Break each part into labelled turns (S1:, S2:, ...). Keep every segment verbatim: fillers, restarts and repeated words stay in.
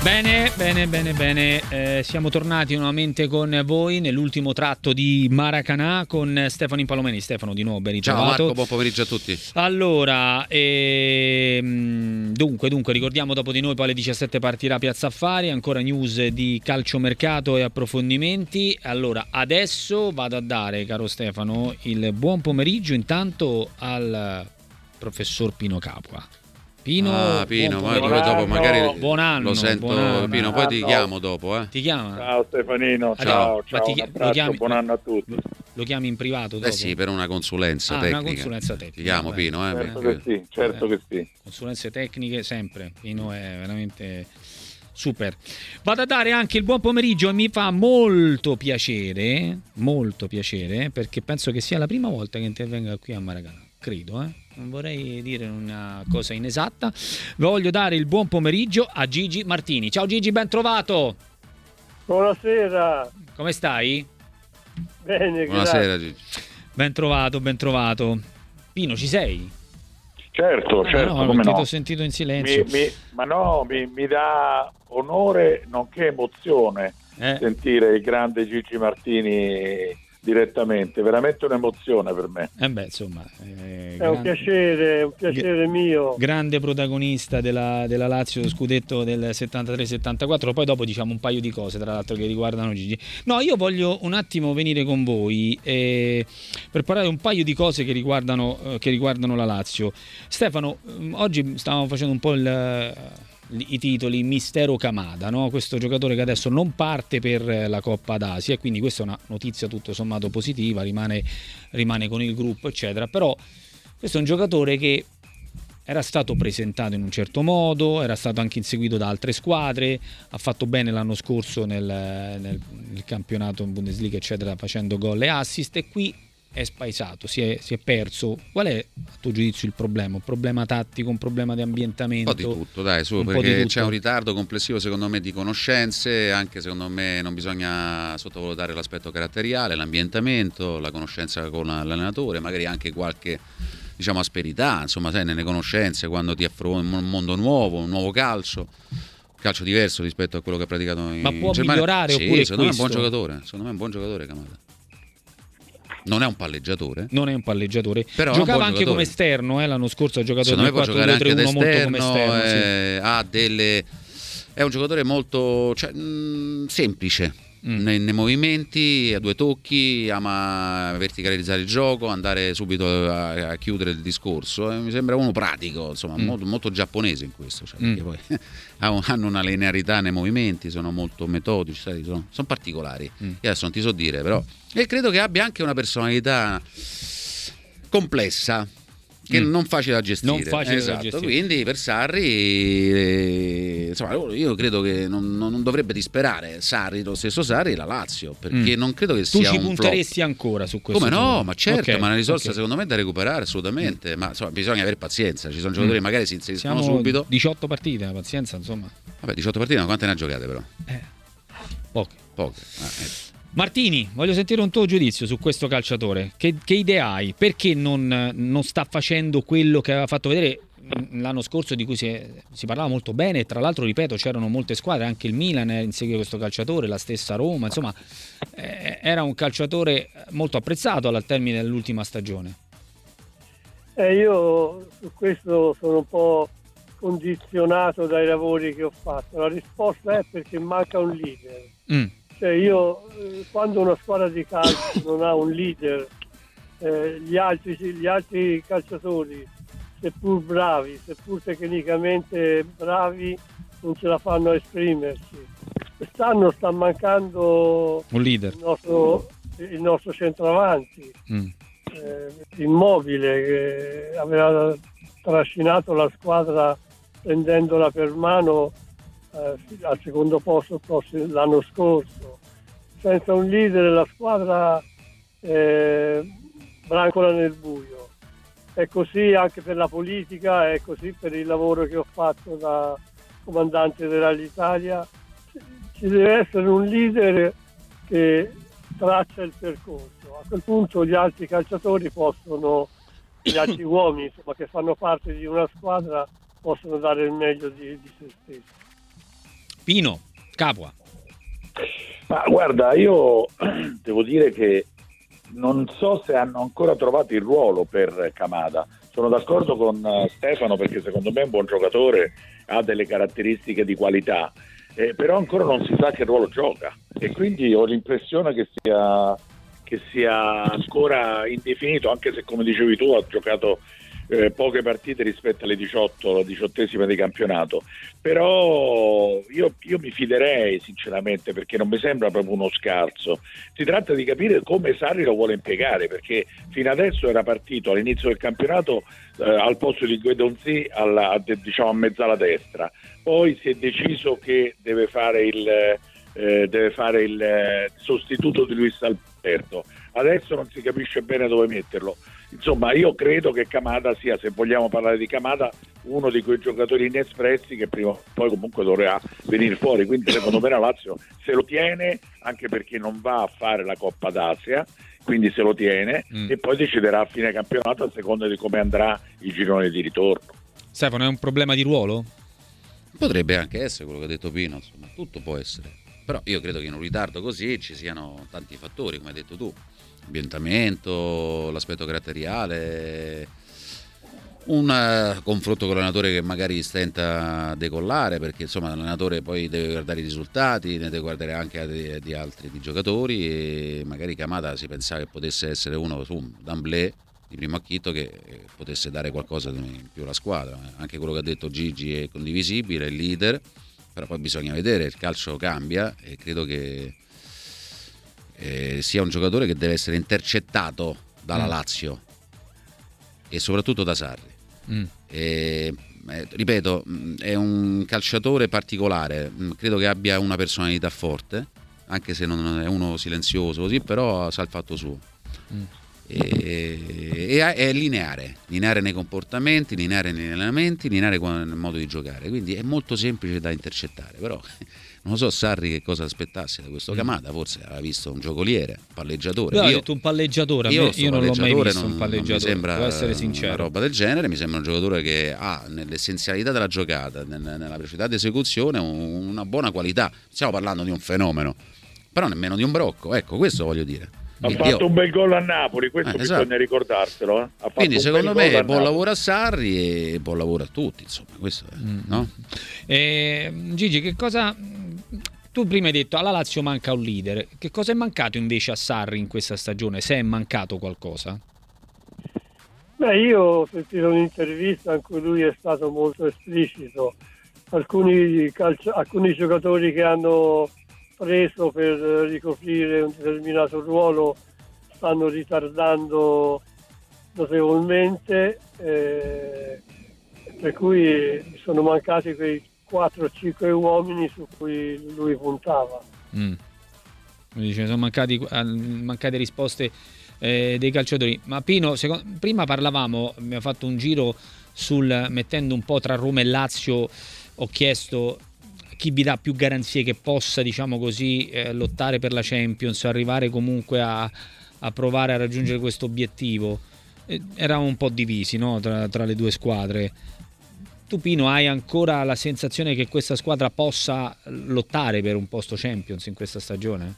S1: Bene, bene, bene, bene. Eh, siamo tornati nuovamente con voi nell'ultimo tratto di Maracanã con Stefano Impalomeni. Stefano, di nuovo ben ritrovato.
S2: Ciao Marco, buon pomeriggio a tutti.
S1: Allora, ehm, dunque, dunque, ricordiamo dopo di noi poi alle diciassette partirà Piazza Affari, ancora news di calciomercato e approfondimenti. Allora, adesso vado a dare, caro Stefano, il buon pomeriggio intanto al professor Pino Capua. Pino,
S2: ah, Pino,
S1: buon
S2: poi dopo magari
S1: buon anno,
S2: lo sento,
S1: buon anno.
S2: Pino, poi ti
S3: Ah,
S2: chiamo dopo, eh.
S1: Ti chiama?
S3: Ciao Stefanino,
S1: Ah,
S3: ciao,
S1: ma
S3: ciao,
S1: ti-
S3: un
S1: lo
S3: abbraccio,
S1: chiami-
S3: buon anno a tutti.
S1: Lo, lo chiami in privato dopo?
S2: Eh sì, per una consulenza
S1: Ah,
S2: tecnica.
S1: una consulenza tecnica.
S2: Ti chiamo
S1: vabbè.
S2: Pino, eh.
S3: Certo
S2: perché-
S3: che sì, certo
S1: Eh.
S3: che sì.
S1: Consulenze tecniche sempre. Pino è veramente super. Vado a dare anche il buon pomeriggio e mi fa molto piacere, molto piacere, perché penso che sia la prima volta che intervenga qui a Maracanã. Credo, eh. Non vorrei dire una cosa inesatta. Voglio dare il buon pomeriggio a Gigi Martini. Ciao Gigi, ben trovato.
S4: Buonasera.
S1: Come stai?
S4: Bene,
S2: Buonasera
S4: grazie.
S2: Gigi.
S1: Ben trovato, ben trovato. Pino, ci sei?
S3: Certo,
S1: Ah,
S3: certo,
S1: no,
S3: come
S1: perché
S3: no.
S1: ti ho sentito in silenzio.
S3: Mi- mi- ma no, mi, mi dà onore nonché emozione
S1: Eh,
S3: sentire il grande Gigi Martini direttamente, veramente un'emozione per me.
S1: eh beh, insomma, eh,
S4: È un
S1: grande-
S4: piacere, è un piacere mio.
S1: grande protagonista della, della Lazio, lo scudetto del settantatré settantaquattro. Poi dopo diciamo un paio di cose tra l'altro che riguardano Gigi. No, io voglio un attimo venire con voi eh, per parlare un paio di cose che riguardano, eh, che riguardano la Lazio. Stefano, ehm, oggi stavamo facendo un po' il, i titoli Mistero Kamada, no? Questo giocatore che adesso non parte per la Coppa d'Asia e quindi questa è una notizia tutto sommato positiva, rimane, rimane con il gruppo eccetera, però questo è un giocatore che era stato presentato in un certo modo, era stato anche inseguito da altre squadre, ha fatto bene l'anno scorso nel, nel, nel campionato in Bundesliga eccetera, facendo gol e assist, e qui è spaesato, si è, si è perso. Qual è a tuo giudizio il problema? Un problema tattico, un problema di ambientamento?
S2: Un po' di tutto, dai, su,
S1: Un po' di
S2: perché
S1: tutto.
S2: c'è un ritardo complessivo secondo me di conoscenze, anche secondo me non bisogna sottovalutare l'aspetto caratteriale, l'ambientamento, la conoscenza con l'allenatore, magari anche qualche diciamo asperità, insomma, sai, nelle conoscenze quando ti affronti un mondo nuovo, un nuovo calcio. Calcio diverso rispetto a quello che ha praticato in
S1: Ma può
S2: Germania.
S1: migliorare
S2: Sì,
S1: oppure
S2: secondo me è un buon
S1: questo?
S2: giocatore, secondo me è un buon giocatore Kamada. Non è un palleggiatore,
S1: Non è un palleggiatore,
S2: però è un
S1: giocava
S2: buon
S1: anche
S2: giocatore.
S1: come esterno, eh, l'anno scorso ha giocato
S2: secondo
S1: nel
S2: me può giocare
S1: quattro due tre
S2: anche
S1: uno
S2: da
S1: molto
S2: esterno,
S1: come esterno, sì.
S2: eh, ha delle è un giocatore molto cioè, mh, semplice
S1: Mm.
S2: nei, nei movimenti, a due tocchi, ama verticalizzare il gioco, andare subito a, a chiudere il discorso, eh, mi sembra uno pratico, insomma,
S1: Mm.
S2: molto, molto giapponese in questo, cioè,
S1: Mm.
S2: perché poi ha un- hanno una linearità nei movimenti, sono molto metodici, sai, sono, sono particolari.
S1: Mm.
S2: Io adesso non ti so dire, però e credo che abbia anche una personalità complessa che
S1: Mm.
S2: non facile da gestire.
S1: Non facile da
S2: esatto.
S1: gestire.
S2: Quindi per Sarri eh, insomma, io credo che non, non dovrebbe disperare Sarri, lo stesso Sarri, la Lazio, perché
S1: Mm.
S2: non credo che
S1: Tu
S2: sia
S1: ci
S2: un
S1: punteresti ancora su questo?
S2: flop. Come no,
S1: giocatore?
S2: ma certo,
S1: Ok,
S2: ma è una risorsa
S1: ok.
S2: secondo me da recuperare assolutamente, ma insomma, bisogna avere pazienza, ci sono giocatori
S1: Mm.
S2: che magari si inseriscono
S1: Siamo
S2: subito.
S1: diciotto partite, la pazienza insomma.
S2: Vabbè, diciotto partite, ma quante ne ha giocate però?
S1: Eh, poche.
S2: Poche. Ah, eh.
S1: Martini, voglio sentire un tuo giudizio su questo calciatore. Che, che idea hai? Perché non, non sta facendo quello che aveva fatto vedere mh, l'anno scorso, di cui si, è- si parlava molto bene? Tra l'altro, ripeto, c'erano molte squadre, anche il Milan insegue questo calciatore, la stessa Roma. Insomma, eh, era un calciatore molto apprezzato al termine dell'ultima stagione.
S4: E io su questo sono un po' condizionato dai lavori che ho fatto. La risposta è perché manca un leader.
S1: Mm,
S4: Cioè io, eh, quando una squadra di calcio non ha un leader, eh, gli, altri, gli altri calciatori, seppur bravi, seppur tecnicamente bravi, non ce la fanno a esprimersi. Quest'anno sta mancando
S1: un leader.
S4: il nostro, il nostro centravanti,
S1: Mm.
S4: eh, Immobile, che aveva trascinato la squadra prendendola per mano eh, al secondo posto il prossimo- l'anno scorso. Senza un leader la squadra eh, brancola nel buio. È così anche per la politica, è così per il lavoro che ho fatto da comandante dell'Italia. Ci deve essere un leader che traccia il percorso. A quel punto gli altri calciatori possono, gli altri uomini insomma, che fanno parte di una squadra possono dare il meglio di, di se stessi.
S1: Pino, Capua.
S3: Ma guarda, io devo dire che non so se hanno ancora trovato il ruolo per Kamada. Sono d'accordo con Stefano perché secondo me è un buon giocatore, ha delle caratteristiche di qualità, eh, però ancora non si sa che ruolo gioca e quindi ho l'impressione che sia, che sia ancora indefinito, anche se come dicevi tu ha giocato Eh, poche partite rispetto alle diciotto, la diciottesima di campionato, però io, io mi fiderei sinceramente perché non mi sembra proprio uno scarso. Si tratta di capire come Sarri lo vuole impiegare, perché fino adesso era partito all'inizio del campionato eh, al posto di Guedonzi alla, a, diciamo a mezzala destra, poi si è deciso che deve fare il eh, deve fare il eh, sostituto di Luis Alberto, adesso non si capisce bene dove metterlo. Insomma, io credo che Kamada sia, se vogliamo parlare di Kamada, uno di quei giocatori inespressi che prima o poi comunque dovrà venire fuori, quindi secondo me la Lazio se lo tiene, anche perché non va a fare la Coppa d'Asia, quindi se lo tiene mm. e poi deciderà a fine campionato a seconda di come andrà il girone di ritorno.
S1: Stefano, è un problema di ruolo?
S2: Potrebbe anche essere quello che ha detto Pino, insomma, tutto può essere, però io credo che in un ritardo così ci siano tanti fattori, come hai detto tu, ambientamento, l'aspetto caratteriale, un uh, confronto con l'allenatore che magari stenta a decollare, perché insomma l'allenatore poi deve guardare i risultati, ne deve guardare anche di, di altri di giocatori, e magari Kamada si pensava che potesse essere uno su d'amblè di primo acchito che potesse dare qualcosa in più alla squadra. Anche quello che ha detto Gigi è condivisibile, è il leader, però poi bisogna vedere, il calcio cambia e credo che Eh, sia un giocatore che deve essere intercettato dalla mm. Lazio e soprattutto da Sarri. Mm. E, eh, ripeto, è un calciatore particolare, credo che abbia una personalità forte, anche se non è uno silenzioso così, però sa il fatto suo. Mm. E, e è lineare, lineare nei comportamenti, lineare negli allenamenti, lineare nel modo di giocare, quindi è molto semplice da intercettare, però non so Sarri che cosa aspettasse da questo Kamada, forse aveva visto un giocoliere, un palleggiatore.
S1: Io ho
S2: io,
S1: detto un palleggiatore,
S2: io,
S1: io non l'ho mai visto
S2: non,
S1: un palleggiatore,
S2: non mi sembra
S1: devo essere sincero.
S2: Una roba del genere, mi sembra un giocatore che ha nell'essenzialità della giocata, nella velocità di esecuzione, una buona qualità. Stiamo parlando di un fenomeno, però nemmeno di un brocco, ecco, questo voglio dire.
S3: Ha fatto io... un bel gol a Napoli, questo
S2: eh, esatto.
S3: bisogna ricordarselo. Eh. Ha
S2: Quindi secondo me buon lavoro a Sarri e buon lavoro a tutti, insomma, questo è, mm. no?
S1: Eh, Gigi, che cosa... Tu prima hai detto alla Lazio manca un leader, che cosa è mancato invece a Sarri in questa stagione, se è mancato qualcosa?
S4: Beh, io ho sentito un'intervista in cui lui è stato molto esplicito. Alcuni, calci- alcuni giocatori che hanno preso per ricoprire un determinato ruolo stanno ritardando notevolmente, eh, per cui sono mancati quei quattro cinque uomini su cui lui puntava.
S1: Mm. Dice, sono mancati, mancate risposte eh, dei calciatori. Ma Pino, secondo, prima parlavamo, abbiamo fatto un giro sul mettendo un po' tra Roma e Lazio, ho chiesto chi vi dà più garanzie che possa, diciamo così, eh, lottare per la Champions, arrivare comunque a, a provare a raggiungere questo obiettivo. Eh, eravamo un po' divisi, no? tra, tra le due squadre. Tu Pino hai ancora la sensazione che questa squadra possa lottare per un posto Champions in questa stagione?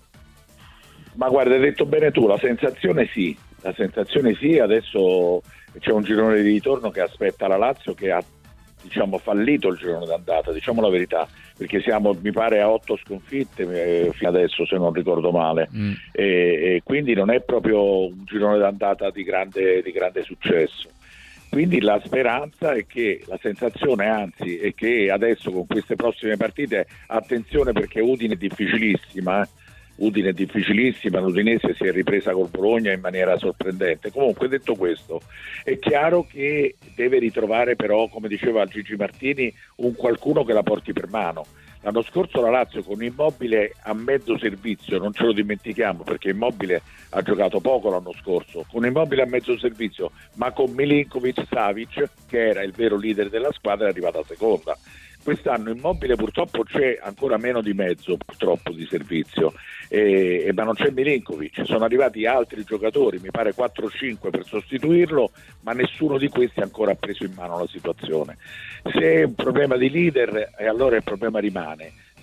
S3: Ma guarda, hai detto bene tu, la sensazione sì, la sensazione sì, adesso c'è un girone di ritorno che aspetta la Lazio che ha diciamo fallito il girone d'andata, diciamo la verità, perché siamo mi pare a otto sconfitte eh, fino adesso se non ricordo male mm. e, e quindi non è proprio un girone d'andata di grande, di grande successo. Quindi la speranza è che, la sensazione anzi è che adesso con queste prossime partite, attenzione perché Udine è difficilissima, eh? Udine è difficilissima, l'Udinese si è ripresa col Bologna in maniera sorprendente. Comunque detto questo, è chiaro che deve ritrovare però, come diceva Gigi Martini, un qualcuno che la porti per mano. L'anno scorso la Lazio con Immobile a mezzo servizio, non ce lo dimentichiamo perché Immobile ha giocato poco l'anno scorso, con Immobile a mezzo servizio, ma con Milinkovic Savic, che era il vero leader della squadra, è arrivata seconda. Quest'anno Immobile purtroppo c'è ancora meno di mezzo purtroppo di servizio, e, e, ma non c'è Milinkovic, sono arrivati altri giocatori, mi pare quattro o cinque per sostituirlo, ma nessuno di questi ancora ha preso in mano la situazione. Se è un problema di leader, e allora il problema rimane.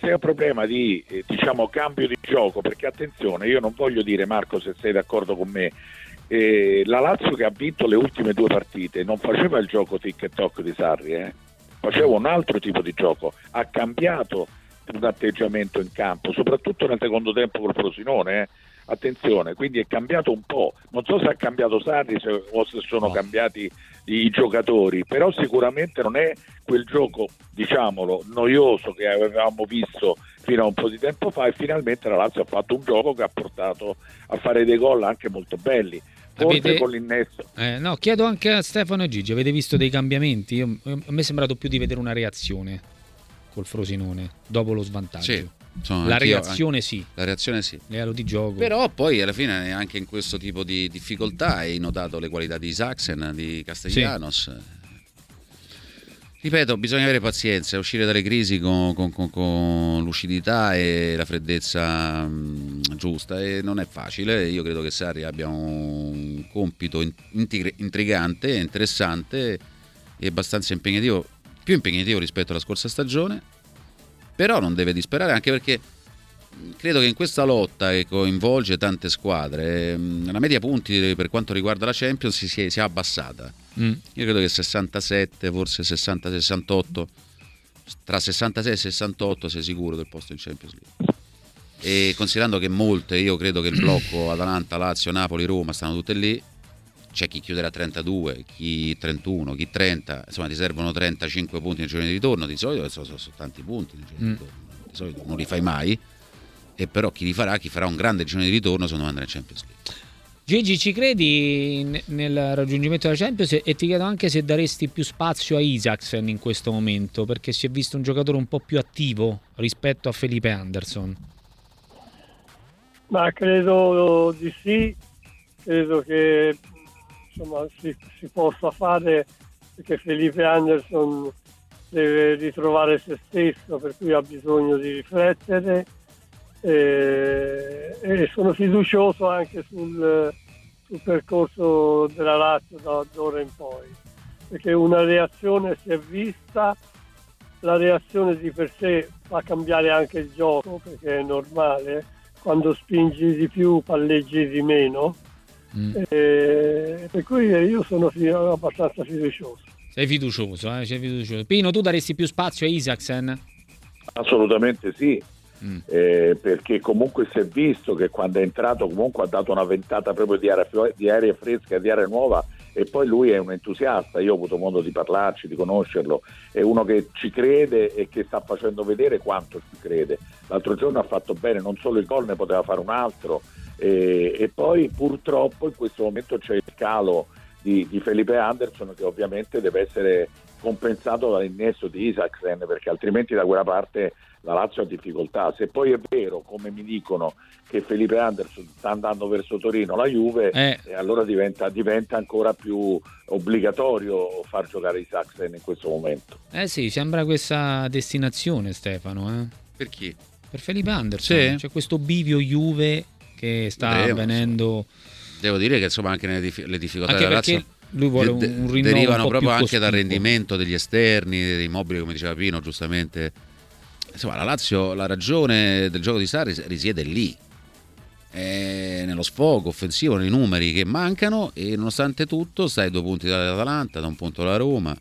S3: è un problema di eh, diciamo cambio di gioco, perché attenzione, io non voglio dire, Marco, se sei d'accordo con me, eh, la Lazio che ha vinto le ultime due partite non faceva il gioco tic e toc di Sarri, eh? faceva un altro tipo di gioco, ha cambiato un atteggiamento in campo, soprattutto nel secondo tempo col Frosinone, eh? attenzione, quindi è cambiato un po', non so se ha cambiato Sarri se, o se sono no. cambiati i giocatori, però sicuramente non è quel gioco, diciamolo, noioso che avevamo visto fino a un po' di tempo fa, e finalmente la Lazio ha fatto un gioco che ha portato a fare dei gol anche molto belli. Forse avete... con l'innesto.
S1: Eh, no, chiedo anche a Stefano e Gigi, avete visto dei cambiamenti? Io, a me è sembrato più di vedere una reazione col Frosinone dopo lo svantaggio.
S2: Sì. Insomma,
S1: la reazione sì,
S2: la reazione sì,
S1: livello di gioco.
S2: Però poi alla fine anche in questo tipo di difficoltà hai notato le qualità di Isaacsen, di Castellanos. Sì. Ripeto, bisogna avere pazienza, uscire dalle crisi con, con, con, con lucidità e la freddezza mh, giusta, e non è facile. Io credo che Sarri abbia un compito integri- intrigante, interessante e abbastanza impegnativo, più impegnativo rispetto alla scorsa stagione. Però non deve disperare, anche perché credo che in questa lotta che coinvolge tante squadre la media punti per quanto riguarda la Champions si sia, sia abbassata. Mm. Io credo che sessantasette, forse sessanta sessantotto, tra sessantasei e sessantotto sei sicuro del posto in Champions League. E considerando che molte, io credo che il blocco Atalanta, Lazio, Napoli, Roma stanno tutte lì, c'è chi chiuderà trentadue, chi trentuno, chi trenta, insomma ti servono trentacinque punti nel giorno di ritorno, di solito sono, sono, sono tanti punti nel giorno mm. di ritorno, di solito non li fai mai, e però chi li farà, chi farà un grande giorno di ritorno secondo me andrà in Champions League.
S1: Gigi, ci credi nel raggiungimento della Champions? E ti chiedo anche se daresti più spazio a Isaacsen in questo momento, perché si è visto un giocatore un po' più attivo rispetto a Felipe Anderson.
S4: Ma credo di sì, credo che insomma si, si possa fare, perché Felipe Anderson deve ritrovare se stesso, per cui ha bisogno di riflettere, e, e sono fiducioso anche sul, sul percorso della Lazio da d'ora in poi, perché una reazione si è vista, la reazione di per sé fa cambiare anche il gioco, perché è normale, quando spingi di più palleggi di meno. Mm. E per cui io sono abbastanza fiducioso.
S1: Sei fiducioso, eh? Sei fiducioso. Pino, tu daresti più spazio a Isaacsen?
S3: Assolutamente sì, mm. eh, perché comunque si è visto che quando è entrato comunque ha dato una ventata proprio di aria, di aria fresca, di aria nuova, e poi lui è un entusiasta, io ho avuto modo di parlarci, di conoscerlo, è uno che ci crede e che sta facendo vedere quanto ci crede. L'altro giorno ha fatto bene, non solo il gol, ne poteva fare un altro. E, e poi purtroppo in questo momento c'è il calo di, di Felipe Anderson, che ovviamente deve essere compensato dall'innesto di Isaacsen, perché altrimenti da quella parte la Lazio ha difficoltà. Se poi è vero, come mi dicono, che Felipe Anderson sta andando verso Torino, la Juve, eh. e allora diventa, diventa ancora più obbligatorio far giocare Isaacsen in questo momento.
S1: Eh sì, sembra questa destinazione, Stefano, eh?
S2: Per chi?
S1: Per Felipe Anderson, sì. C'è questo bivio Juve che sta
S2: Devo,
S1: avvenendo.
S2: Devo dire che insomma anche le, dif- le difficoltà
S1: anche
S2: della Lazio
S1: lui vuole un, un rinnovo
S2: derivano
S1: un po'
S2: proprio
S1: più
S2: anche
S1: cospicuo.
S2: dal rendimento degli esterni, dei mobili, come diceva Pino giustamente. Insomma, la Lazio, la ragione del gioco di Sarri risiede lì, è nello sfogo offensivo, nei numeri che mancano, e nonostante tutto stai due punti dall'Atalanta, da un punto dalla Roma,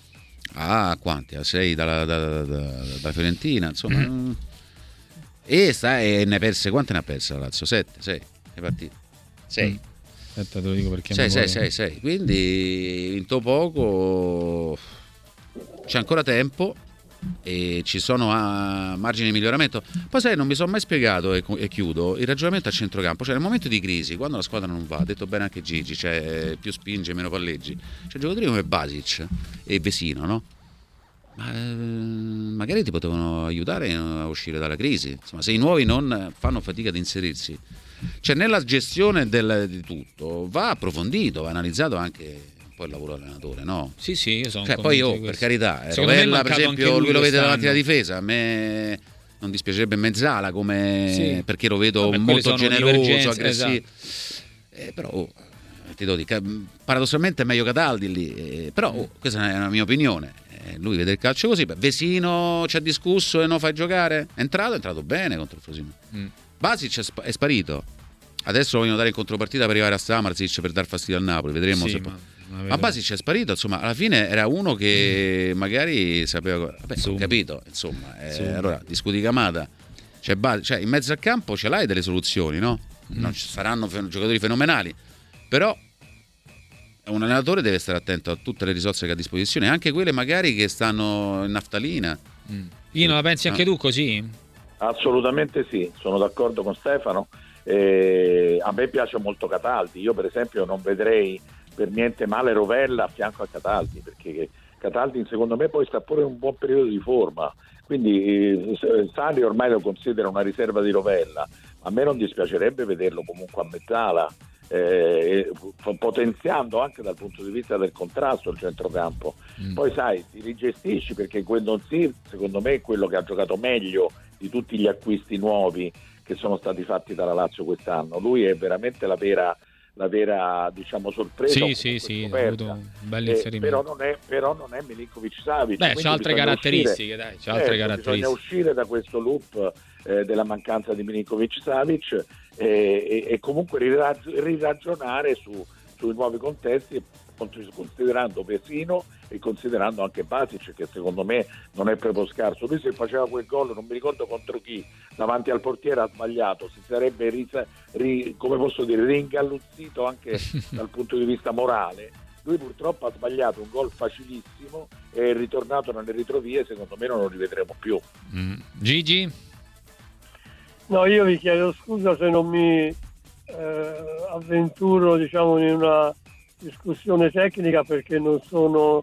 S2: a quanti? A sei dalla, da, da, da, da Fiorentina, insomma. Mm. E, sta, e ne perse, quante ne ha perse la Lazio? Sette, sei le partite? Sei. Mm.
S1: Aspetta, te lo dico perché
S2: sei, sei, sei, sei. Quindi vinto poco, c'è ancora tempo e ci sono ah, margini di miglioramento. Poi sai, non mi sono mai spiegato, e, e chiudo, il ragionamento a centrocampo. Cioè nel momento di crisi, quando la squadra non va, ha detto bene anche Gigi, cioè più spinge, meno palleggi, c'è giocatori come Basic e Vesino, no? Ma eh, magari ti potevano aiutare a uscire dalla crisi. Insomma, se i nuovi non fanno fatica ad inserirsi, cioè nella gestione del, di tutto va approfondito, va analizzato anche un po' il lavoro dell'allenatore, no?
S1: Sì, sì, io sono
S2: cioè, poi oh, per carità, eh,
S1: Secondo
S2: Rovella
S1: me
S2: per esempio lui, lui lo vede
S1: quest'anno.
S2: davanti alla difesa, a me non dispiacerebbe Mezzala come,
S1: sì.
S2: perché lo vedo
S1: Vabbè,
S2: molto generoso, aggressivo,
S1: esatto.
S2: eh, però oh, partito di paradossalmente è meglio Cataldi lì, eh, però oh, questa è una mia opinione, eh, lui vede il calcio così. Beh, Vesino ci ha discusso e non fa giocare, è entrato, è entrato bene contro il Frosinone. mm. Basic è, sp- è sparito, adesso lo vogliono dare in contropartita per arrivare a Samarzic per dar fastidio al Napoli, vedremo
S1: sì,
S2: se
S1: ma,
S2: po-
S1: ma,
S2: ma Basic è sparito, insomma alla fine era uno che mm. magari sapeva, vabbè, ho capito, insomma, eh, allora discuti Camada, c'è Basic, cioè in mezzo al campo ce l'hai delle soluzioni, no? Mm. Non ci saranno fe- giocatori fenomenali, però un allenatore deve stare attento a tutte le risorse che ha a disposizione, anche quelle magari che stanno in naftalina.
S1: mm. Io non la pensi anche tu così?
S3: Assolutamente sì, sono d'accordo con Stefano. Eh, a me piace molto Cataldi, io per esempio non vedrei per niente male Rovella a fianco a Cataldi, perché Cataldi secondo me poi sta pure in un buon periodo di forma, quindi eh, Sarri ormai lo considera una riserva di Rovella. A me non dispiacerebbe vederlo comunque a mezzala, eh, potenziando anche dal punto di vista del contrasto il centrocampo. mm. Poi sai, ti rigestisci, perché Guendouzi secondo me è quello che ha giocato meglio di tutti gli acquisti nuovi che sono stati fatti dalla Lazio quest'anno. Lui è veramente la vera, la vera diciamo sorpresa.
S1: Sì, sì, sì, ha avuto un bel inserimento.
S3: Eh, però non è, però non è Milinkovic-Savic.
S1: Beh, c'ha altre caratteristiche, uscire, dai, c'ha altre
S3: certo,
S1: caratteristiche.
S3: Bisogna uscire da questo loop eh, della mancanza di Milinkovic-Savic eh, e, e comunque rirag- riragionare su, sui nuovi contesti, considerando Vesino e considerando anche Basic, che secondo me non è proprio scarso. Lui se faceva quel gol, non mi ricordo contro chi, davanti al portiere ha sbagliato, si sarebbe risa, ri, come posso dire, ringalluzzito anche dal punto di vista morale. Lui purtroppo ha sbagliato un gol facilissimo e è ritornato nelle ritrovie, secondo me non lo rivedremo più.
S1: mm. Gigi?
S4: No, io vi chiedo scusa se non mi eh, avventuro diciamo in una discussione tecnica, perché non sono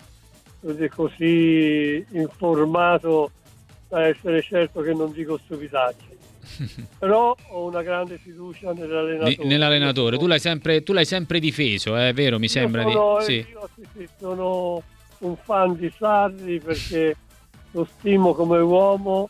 S4: così informato da essere certo che non dico stupidaggini. Però ho una grande fiducia nell'allenatore.
S1: N- nell'allenatore, tu l'hai sempre, tu l'hai sempre difeso, è eh, vero? Mi sembra
S4: sono,
S1: di sì.
S4: Io sì, sì, sono un fan di Sarri perché lo stimo come uomo,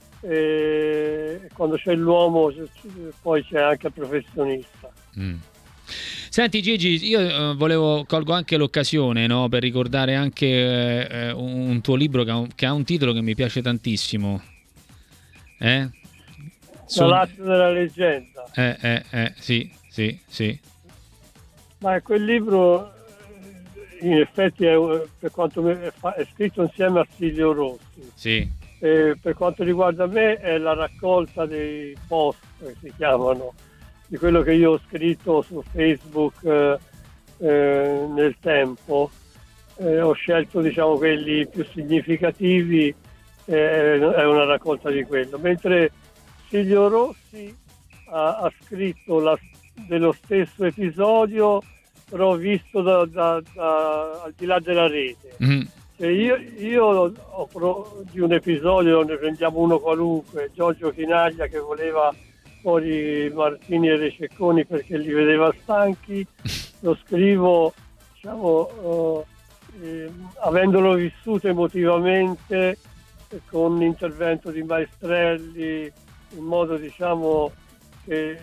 S4: e quando c'è l'uomo poi c'è anche il professionista.
S1: Mm. Senti Gigi, io eh, volevo colgo anche l'occasione, no, per ricordare anche eh, un, un tuo libro che ha un, che ha un titolo che mi piace tantissimo. Eh?
S4: Son... La Lazio della leggenda.
S1: Eh, eh, eh, sì, sì, sì.
S4: Ma quel libro in effetti è, per quanto mi è, fa, è scritto insieme a Silvio Rossi.
S1: Sì.
S4: E per quanto riguarda me è la raccolta dei post, che si chiamano, di quello che io ho scritto su Facebook eh, eh, nel tempo. Eh, ho scelto diciamo quelli più significativi, eh, è una raccolta di quello, mentre Silvio Rossi ha, ha scritto la, dello stesso episodio però visto da, da, da, al di là della rete. Mm. Cioè io, io ho pro, di un episodio, ne prendiamo uno qualunque, Giorgio Chinaglia che voleva fuori Martini e Rececconi perché li vedeva stanchi, lo scrivo diciamo uh, eh, avendolo vissuto emotivamente, eh, con l'intervento di Maestrelli, in modo diciamo che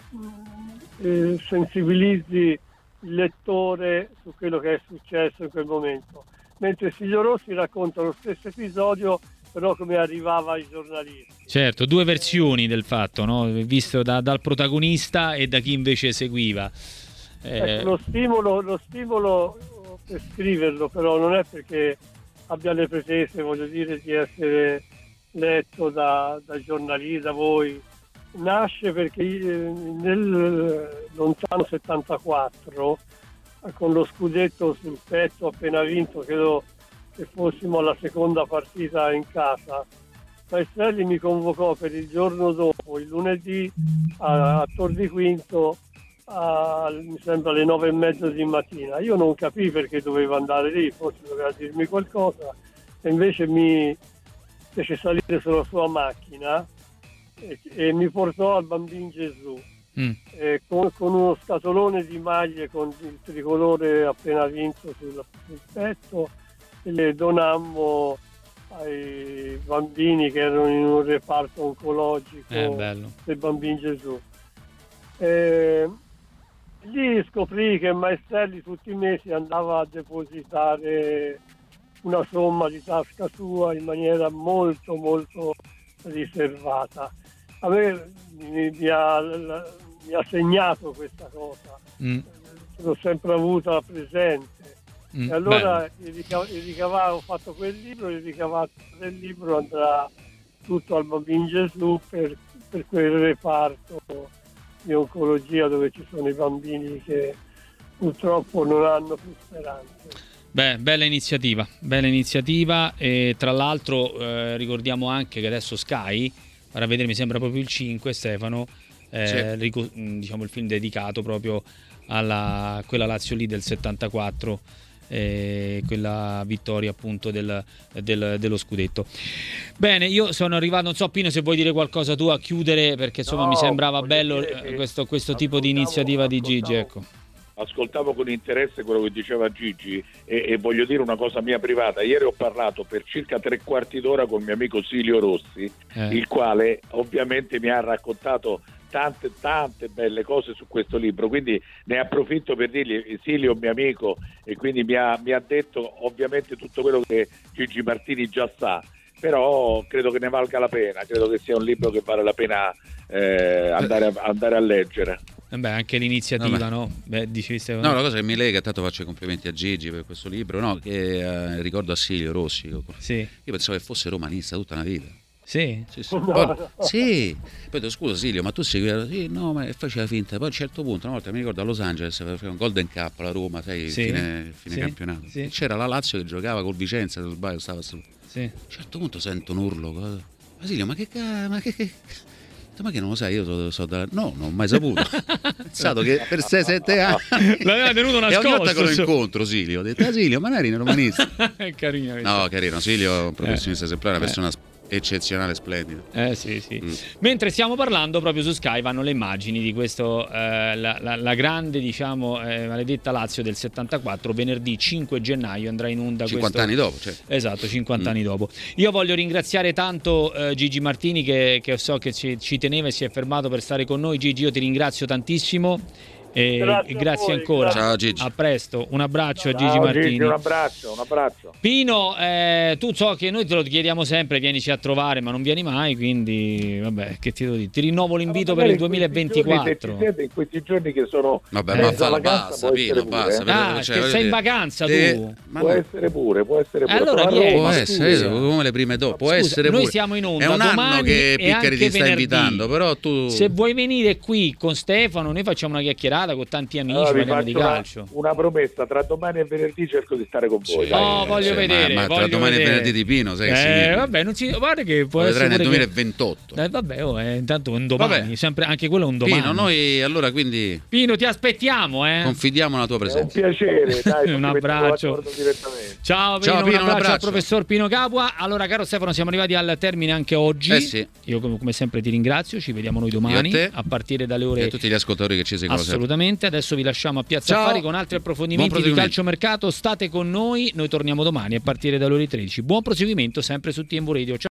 S4: eh, sensibilizzi il lettore su quello che è successo in quel momento, mentre Silvio Rossi racconta lo stesso episodio però come arrivava ai giornalisti.
S1: Certo, due versioni del fatto, no? Visto da, dal protagonista e da chi invece seguiva.
S4: Eh... Ecco, lo stimolo, lo stimolo per scriverlo però non è perché abbia le pretese, voglio dire, di essere letto da, da giornalisti, da voi. Nasce perché nel lontano settantaquattro, con lo scudetto sul petto appena vinto, credo che fossimo alla seconda partita in casa, Maestrelli mi convocò per il giorno dopo, il lunedì, a, a Tor di Quinto, a, mi sembra alle nove e mezza di mattina. Io non capii perché dovevo andare lì, forse doveva dirmi qualcosa, e invece mi fece salire sulla sua macchina e, e mi portò al Bambin Gesù, mm. eh, con, con uno scatolone di maglie con il tricolore appena vinto sul, sul petto, e le donammo ai bambini che erano in un reparto oncologico
S1: eh, bello.
S4: del Bambin Gesù. Eh, lì scoprì che Maestrelli tutti i mesi andava a depositare una somma di tasca sua in maniera molto molto riservata. A me mi, mi, ha, mi ha segnato questa cosa, mm. l'ho sempre avuta presente. Mm, e allora il, ricav- il ricavato, ho fatto quel libro, il ricavato del libro andrà tutto al Bambino Gesù per, per quel reparto di oncologia dove ci sono i bambini che purtroppo non hanno più speranze.
S1: Beh, bella iniziativa, bella iniziativa e tra l'altro eh, ricordiamo anche che adesso Sky farà vedere, mi sembra proprio il cinque, Stefano, eh, sì. ric- diciamo il film dedicato proprio alla quella Lazio lì del settantaquattro, eh, quella vittoria appunto del, del, dello scudetto. Bene, io sono arrivato, non so Pino se vuoi dire qualcosa tu a chiudere, perché insomma no, mi sembrava bello questo, questo tipo di iniziativa di Gigi, ecco.
S3: Ascoltavo con interesse quello che diceva Gigi e, e voglio dire una cosa mia privata. Ieri ho parlato per circa tre quarti d'ora con mio amico Silio Rossi, eh. il quale ovviamente mi ha raccontato tante tante belle cose su questo libro, quindi ne approfitto per dirgli: Silio, mio amico, e quindi mi ha, mi ha detto ovviamente tutto quello che Gigi Martini già sa, però credo che ne valga la pena, credo che sia un libro che vale la pena eh, andare, a, andare a leggere.
S1: Beh, anche l'iniziativa, no? Beh, dicevi,
S2: no, la cosa che mi lega, tanto faccio i complimenti a Gigi per questo libro, no? Che eh, ricordo a Silvio Rossi.
S1: Sì.
S2: Io pensavo che fosse romanista tutta una vita.
S1: Sì?
S2: Sì, sì. Poi, sì. Poi detto, scusa Silvio, ma tu segui? Sì, no, ma faceva finta. Poi a un certo punto, una volta mi ricordo a Los Angeles, faceva un Golden Cup alla Roma, sai,
S1: sì.
S2: fine, fine
S1: sì.
S2: campionato.
S1: Sì.
S2: C'era la Lazio che giocava col Vicenza, se non sbaglio, stava su.
S1: Sì.
S2: A un certo punto sento un urlo. Ma Silvio, ma che cazzo? Ma che... che... ma che non lo sai, io so, so da... no, non ho mai saputo. Pensato che per sei sette anni
S1: l'aveva tenuto nascosto.
S2: E ogni volta che lo incontro Silvio ho detto: ah, Silvio, ma non eri romanista?
S1: È carino.
S2: No, carino, Silvio è un professionista eh. esemplare, una persona eh. eccezionale, splendida.
S1: Eh sì, sì. Mm. Mentre stiamo parlando, proprio su Sky vanno le immagini di questo eh, la, la, la grande, diciamo, eh, maledetta Lazio del settantaquattro. Venerdì cinque gennaio andrà in onda
S2: cinquanta
S1: questo...
S2: anni dopo, cioè.
S1: Esatto, cinquanta
S2: mm.
S1: anni dopo. Io voglio ringraziare tanto eh, Gigi Martini che, che so che ci, ci teneva e si è fermato per stare con noi. Gigi, io ti ringrazio tantissimo. E
S4: grazie,
S1: grazie
S4: voi,
S1: ancora.
S4: grazie.
S2: Ciao Gigi.
S1: A presto, un abbraccio
S3: Ciao,
S1: a Gigi Martini.
S3: Gigi, un abbraccio, un abbraccio.
S1: Pino, eh, tu so che noi te lo chiediamo sempre, vienici a trovare, ma non vieni mai, quindi vabbè, che ti devo dire? Ti rinnovo l'invito per il duemilaventiquattro.
S3: In questi, in questi giorni che sono
S2: vabbè, ma fallo, basta, Pino, basta.
S1: Ah, cioè, che sei in vacanza
S3: eh,
S1: tu.
S3: Ma può no. essere pure, può essere pure.
S1: Allora,
S2: può essere, come le prime dopo, può
S1: scusa,
S2: essere
S1: noi
S2: pure.
S1: siamo in onda
S2: è un
S1: domani
S2: anno che Piccari ti sta
S1: venerdì.
S2: invitando, però tu
S1: se vuoi venire qui con Stefano, noi facciamo una chiacchierata con tanti amici.
S3: Allora,
S1: parliamo di calcio.
S3: Una, una promessa: tra domani e venerdì cerco di stare con voi.
S1: Sì, oh, voglio
S2: sì,
S1: vedere.
S2: Ma, ma
S1: voglio
S2: tra domani
S1: vedere.
S2: e venerdì di Pino, sai
S1: eh,
S2: che
S1: vabbè, non si guarda che può
S2: lo
S1: essere
S2: vedrai nel
S1: che...
S2: duemilaventotto.
S1: Eh, vabbè, oh, eh, intanto un domani, vabbè. Sempre anche quello è un domani.
S2: Pino, noi allora quindi
S1: Pino, ti aspettiamo, eh.
S2: Confidiamo nella tua presenza.
S3: È un piacere, dai,
S1: un abbraccio. Ciao Pino,
S2: Ciao, Pino,
S1: un, abbraccio
S2: un abbraccio
S1: al professor Pino Capua. Allora, caro Stefano, siamo arrivati al termine anche oggi.
S2: Eh sì.
S1: Io come sempre ti ringrazio, ci vediamo noi domani a, a partire dalle ore
S2: e a tutti gli ascoltatori che ci seguono.
S1: Assolutamente, sempre. Adesso vi lasciamo a Piazza
S2: Ciao.
S1: Affari con altri approfondimenti di calciomercato. State con noi, noi torniamo domani a partire dalle ore tredici. Buon proseguimento sempre su T M V Radio. Ciao.